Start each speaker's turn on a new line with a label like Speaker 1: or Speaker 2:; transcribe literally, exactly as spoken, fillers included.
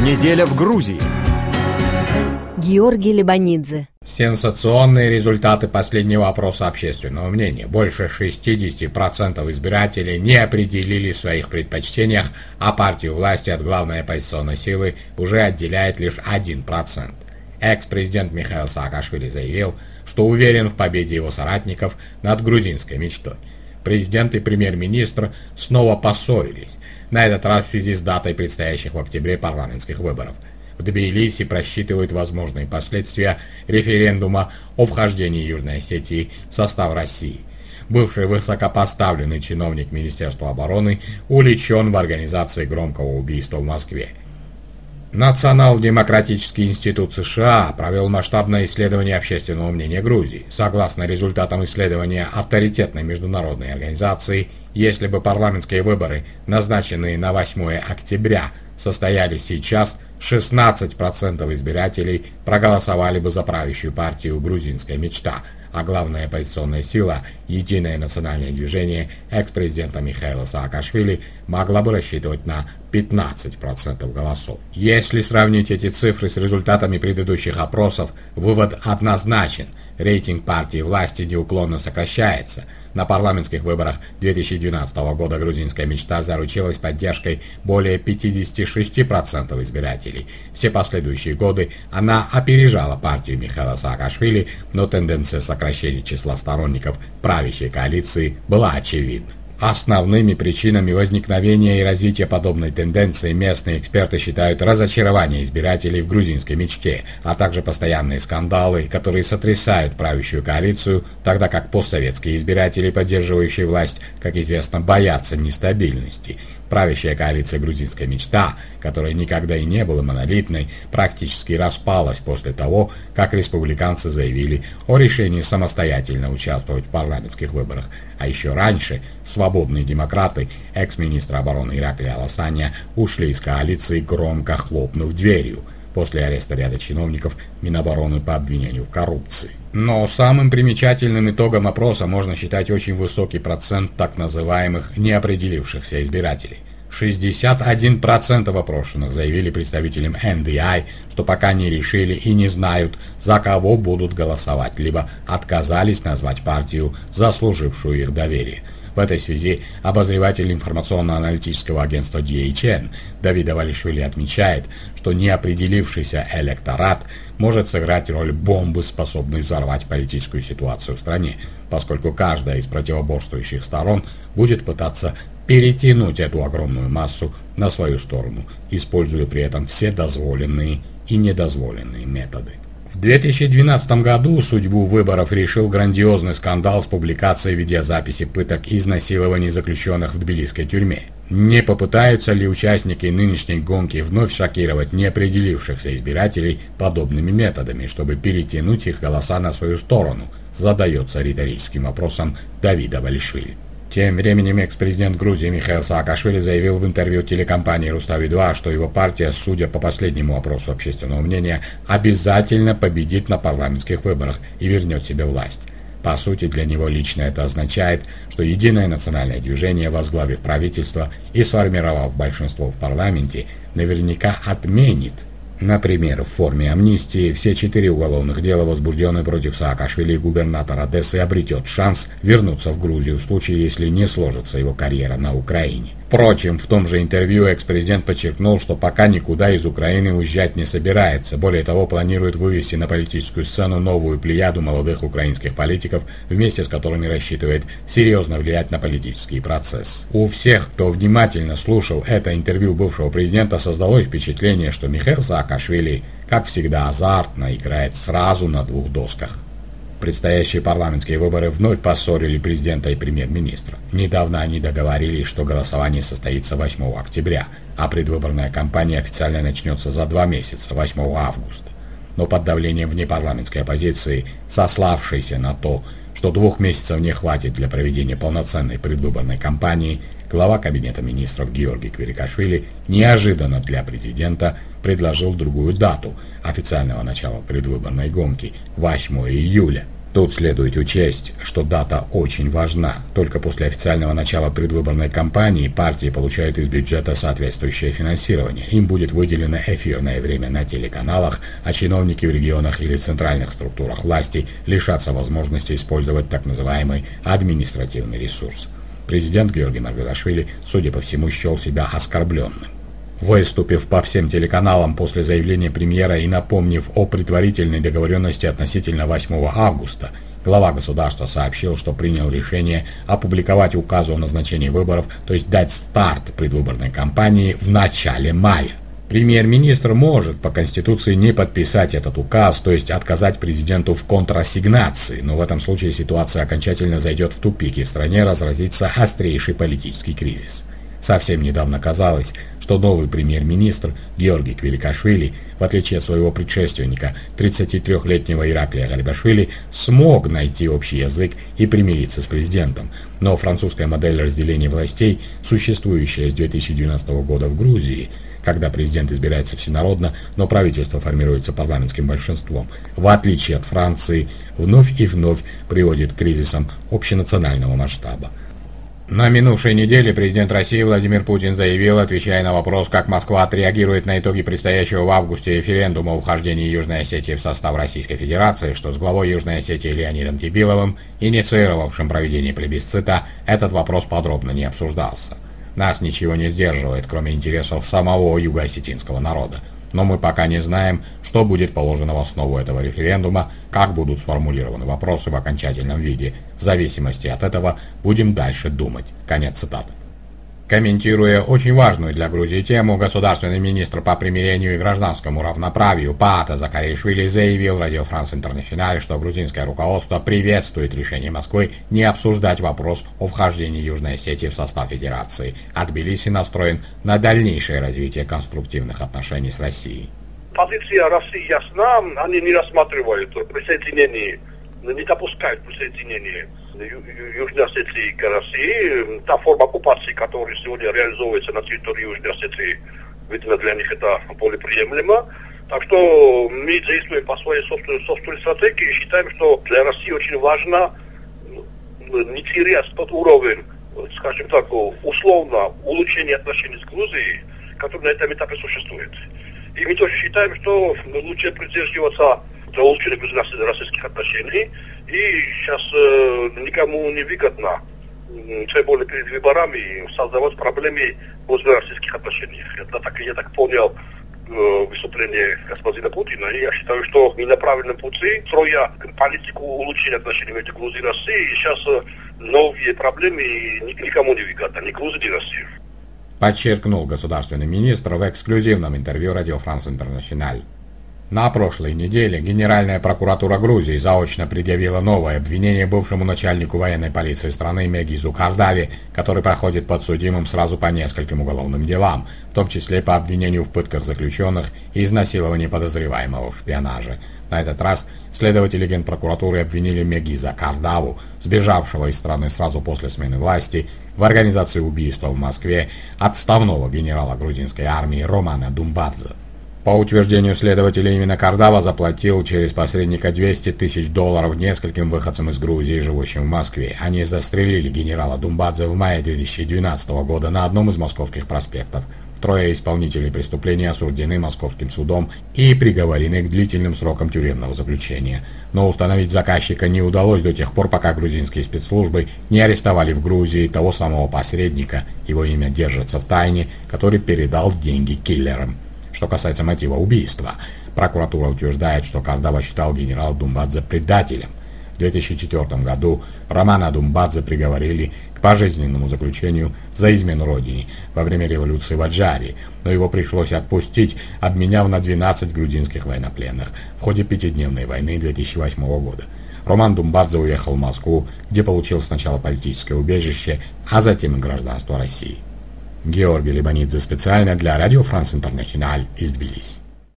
Speaker 1: Неделя в Грузии.
Speaker 2: Георгий Лебанидзе.
Speaker 3: Сенсационные результаты последнего опроса общественного мнения. Больше шестьдесят процентов избирателей не определили в своих предпочтениях, а партию власти от главной оппозиционной силы уже отделяет лишь один процент. Экс-президент Михаил Саакашвили заявил, что уверен в победе его соратников над грузинской мечтой. Президент и премьер-министр снова поссорились, на этот раз в связи с датой предстоящих в октябре парламентских выборов. В Тбилиси просчитывают возможные последствия референдума о вхождении Южной Осетии в состав России. Бывший высокопоставленный чиновник Министерства обороны уличен в организации громкого убийства в Москве. Национал-демократический институт США провел масштабное исследование общественного мнения Грузии. Согласно результатам исследования авторитетной международной организации, если бы парламентские выборы, назначенные на восьмое октября, состоялись сейчас, шестнадцать процентов избирателей проголосовали бы за правящую партию «Грузинская мечта», а главная оппозиционная сила «Единое национальное движение» экс-президента Михаила Саакашвили могла бы рассчитывать на пятнадцать процентов голосов. Если сравнить эти цифры с результатами предыдущих опросов, вывод однозначен. Рейтинг партии власти неуклонно сокращается. На парламентских выборах две тысячи двенадцатого года «Грузинская мечта» заручилась поддержкой более пятидесяти шести процентов избирателей. Все последующие годы она опережала партию Михаила Саакашвили, но тенденция сокращения числа сторонников правящей коалиции была очевидна. Основными причинами возникновения и развития подобной тенденции местные эксперты считают разочарование избирателей в грузинской мечте, а также постоянные скандалы, которые сотрясают правящую коалицию, тогда как постсоветские избиратели, поддерживающие власть, как известно, боятся нестабильности. Правящая коалиция «Грузинская мечта», которая никогда и не была монолитной, практически распалась после того, как республиканцы заявили о решении самостоятельно участвовать в парламентских выборах. А еще раньше свободные демократы, экс-министр обороны Ираклий Аласанья, ушли из коалиции, громко хлопнув дверью после ареста ряда чиновников Минобороны по обвинению в коррупции. Но самым примечательным итогом опроса можно считать очень высокий процент так называемых неопределившихся избирателей. шестьдесят один процент опрошенных заявили представителям эн дэ ай, что пока не решили и не знают, за кого будут голосовать, либо отказались назвать партию, заслужившую их доверие. В этой связи обозреватель информационно-аналитического агентства ди эйч эн Давид Авалишвили отмечает, что неопределившийся электорат может сыграть роль бомбы, способной взорвать политическую ситуацию в стране, поскольку каждая из противоборствующих сторон будет пытаться перетянуть эту огромную массу на свою сторону, используя при этом все дозволенные и недозволенные методы. В две тысячи двенадцатом году судьбу выборов решил грандиозный скандал с публикацией видеозаписи пыток и изнасилований заключенных в тбилисской тюрьме. Не попытаются ли участники нынешней гонки вновь шокировать неопределившихся избирателей подобными методами, чтобы перетянуть их голоса на свою сторону, задается риторическим вопросом Давид Авалишвили. Тем временем экс-президент Грузии Михаил Саакашвили заявил в интервью телекомпании Рустави два, что его партия, судя по последнему опросу общественного мнения, обязательно победит на парламентских выборах и вернет себе власть. По сути, для него лично это означает, что Единое национальное движение, возглавив правительство и сформировав большинство в парламенте, наверняка отменит, например, в форме амнистии, все четыре уголовных дела, возбужденные против Саакашвили, и губернатор Одессы обретет шанс вернуться в Грузию в случае, если не сложится его карьера на Украине. Впрочем, в том же интервью экс-президент подчеркнул, что пока никуда из Украины уезжать не собирается. Более того, планирует вывести на политическую сцену новую плеяду молодых украинских политиков, вместе с которыми рассчитывает серьезно влиять на политический процесс. У всех, кто внимательно слушал это интервью бывшего президента, создалось впечатление, что Михаил Саакашвили, как всегда, азартно играет сразу на двух досках. Предстоящие парламентские выборы вновь поссорили президента и премьер-министра. Недавно они договорились, что голосование состоится восьмого октября, а предвыборная кампания официально начнется за два месяца, восьмого августа. Но под давлением внепарламентской оппозиции, сославшейся на то, что двух месяцев не хватит для проведения полноценной предвыборной кампании, глава Кабинета министров Георгий Квирикашвили неожиданно для президента предложил другую дату официального начала предвыборной гонки – восьмого июля. Тут следует учесть, что дата очень важна. Только после официального начала предвыборной кампании партии получают из бюджета соответствующее финансирование. Им будет выделено эфирное время на телеканалах, а чиновники в регионах или центральных структурах власти лишатся возможности использовать так называемый административный ресурс. Президент Георгий Маргвелашвили, судя по всему, счел себя оскорбленным. Выступив по всем телеканалам после заявления премьера и напомнив о предварительной договоренности относительно восьмого августа, глава государства сообщил, что принял решение опубликовать указ о назначении выборов, то есть дать старт предвыборной кампании в начале мая. Премьер-министр может по Конституции не подписать этот указ, то есть отказать президенту в контрассигнации, но в этом случае ситуация окончательно зайдет в тупик и в стране разразится острейший политический кризис. Совсем недавно казалось, что новый премьер-министр Георгий Квиликашвили, в отличие от своего предшественника, тридцатитрёхлетнего Ираклия Гарибашвили, смог найти общий язык и примириться с президентом. Но французская модель разделения властей, существующая с две тысячи двенадцатого года в Грузии, когда президент избирается всенародно, но правительство формируется парламентским большинством, в отличие от Франции, вновь и вновь приводит к кризисам общенационального масштаба. На минувшей неделе президент России Владимир Путин заявил, отвечая на вопрос, как Москва отреагирует на итоги предстоящего в августе референдума о вхождении Южной Осетии в состав Российской Федерации, что с главой Южной Осетии Леонидом Тебиловым, инициировавшим проведение плебисцита, этот вопрос подробно не обсуждался. Нас ничего не сдерживает, кроме интересов самого юго-осетинского народа. Но мы пока не знаем, что будет положено в основу этого референдума, как будут сформулированы вопросы в окончательном виде. В зависимости от этого будем дальше думать. Конец цитаты. Комментируя очень важную для Грузии тему, государственный министр по примирению и гражданскому равноправию Паата Закаришвили заявил Радио Франс Интернациональ, что грузинское руководство приветствует решение Москвы не обсуждать вопрос о вхождении Южной Осетии в состав Федерации, а Тбилиси настроен на дальнейшее развитие конструктивных отношений с Россией.
Speaker 1: Позиция России ясна, они не рассматривают присоединение, не допускают присоединения Южной Осетии к России. Та форма оккупации, которая сегодня реализуется на территории Южной Осетии, видно, для них это более приемлемо. Так что мы действуем по своей собственной, собственной стратегии и считаем, что для России очень важно не терять тот уровень, скажем так, условно улучшения отношений с Грузией, который на этом этапе существует. И мы тоже считаем, что лучше придерживаться для улучшения грузино-российских отношений. И сейчас э, никому не выгодно, тем более перед выборами, создавать проблемы в грузино-российских отношениях. Это так, я так понял э, выступление господина Путина. И я считаю, что мы на правильном пути, строя политику улучшения отношений между Грузией и Россией. И сейчас э, новые проблемы никому не выгодно, ни Грузии, ни России.
Speaker 3: Подчеркнул государственный министр в эксклюзивном интервью Радио Франс Интернациональ. На прошлой неделе Генеральная прокуратура Грузии заочно предъявила новое обвинение бывшему начальнику военной полиции страны Мегизу Кардави, который проходит подсудимым сразу по нескольким уголовным делам, в том числе по обвинению в пытках заключенных и изнасиловании подозреваемого в шпионаже. На этот раз следователи Генпрокуратуры обвинили Мегиза Кардаву, сбежавшего из страны сразу после смены власти, в организации убийства в Москве отставного генерала грузинской армии Романа Думбадзе. По утверждению следователя, именно Кардава заплатил через посредника двести тысяч долларов нескольким выходцам из Грузии, живущим в Москве. Они застрелили генерала Думбадзе в мае две тысячи двенадцатого года на одном из московских проспектов. Трое исполнителей преступления осуждены московским судом и приговорены к длительным срокам тюремного заключения. Но установить заказчика не удалось до тех пор, пока грузинские спецслужбы не арестовали в Грузии того самого посредника, его имя держится в тайне, который передал деньги киллерам. Что касается мотива убийства, прокуратура утверждает, что Кардава считал генерала Думбадзе предателем. В две тысячи четвёртом году Романа Думбадзе приговорили к пожизненному заключению за измену родине во время революции в Аджарии, но его пришлось отпустить, обменяв на двенадцать грузинских военнопленных в ходе пятидневной войны две тысячи восьмого года. Роман Думбадзе уехал в Москву, где получил сначала политическое убежище, а затем и гражданство России. Георгий Либанидзе специально для Радио Франс Интернациональ из Тбилиси.